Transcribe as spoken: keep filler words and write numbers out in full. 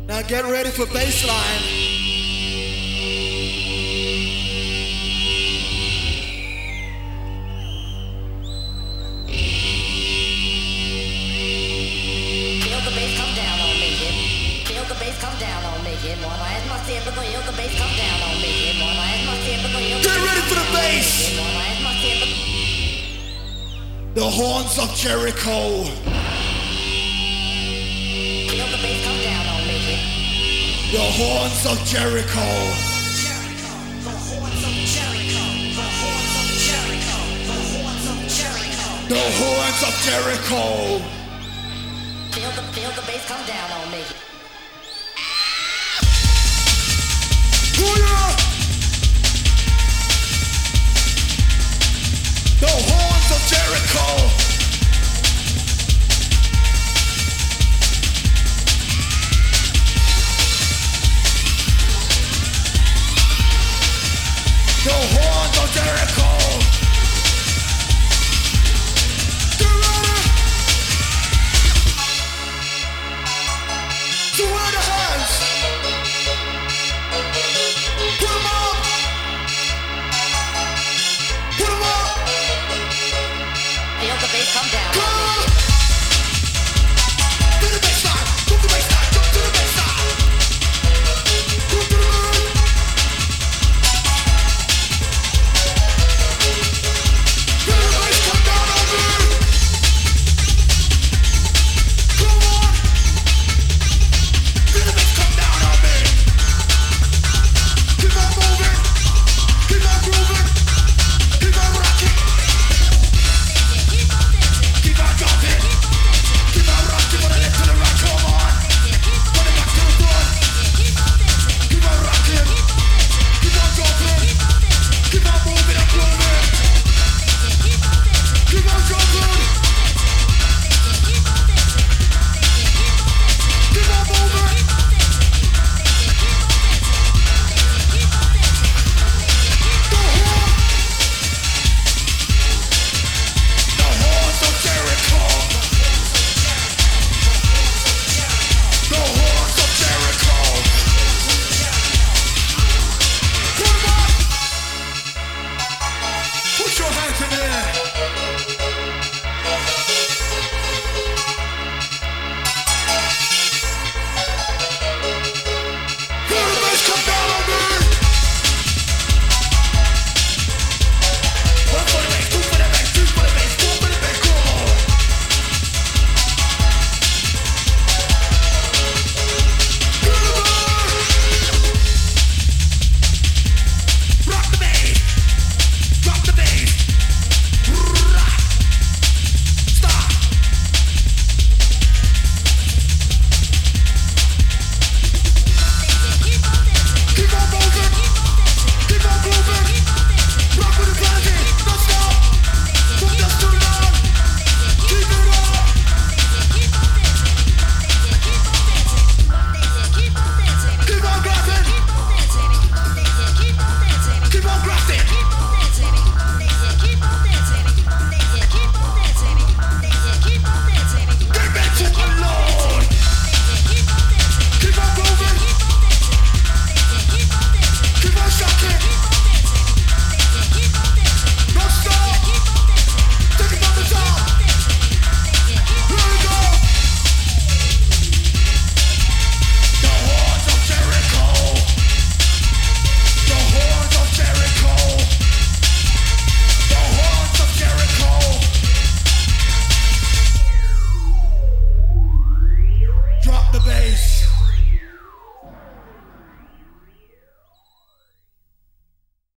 Now get ready for baseline. Get ready for the bass. The horns of Jericho. The horns of Jericho. The horns of Jericho. Feel the, feel the bass come down on me. Oh yeah! The horns of Jericho. The horns of Jericho. Get ready. To